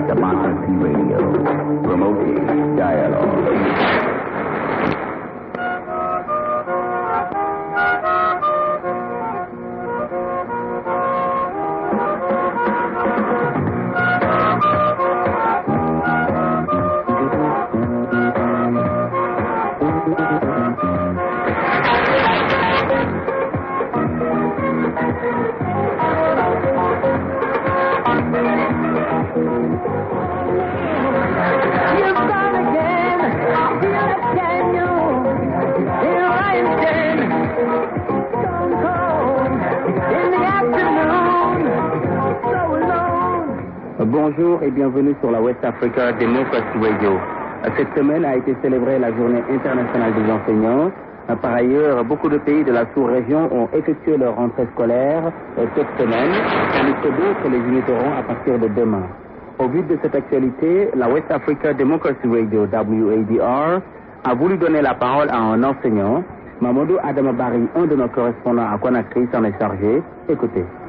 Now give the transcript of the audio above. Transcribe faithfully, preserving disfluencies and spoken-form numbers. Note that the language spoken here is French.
Democracy Radio. Promoting dialogue. Bonjour et bienvenue sur la West Africa Democracy Radio. Cette semaine a été célébrée la journée internationale des enseignants. Par ailleurs, beaucoup de pays de la sous-région ont effectué leur rentrée scolaire cette semaine, tandis que d'autres les imiteront à partir de demain. Au vu de cette actualité, la West Africa Democracy Radio, W A D R, a voulu donner la parole à un enseignant. Mamadou Adama Barry, un de nos correspondants à Conakry, s'en est chargé. Écoutez.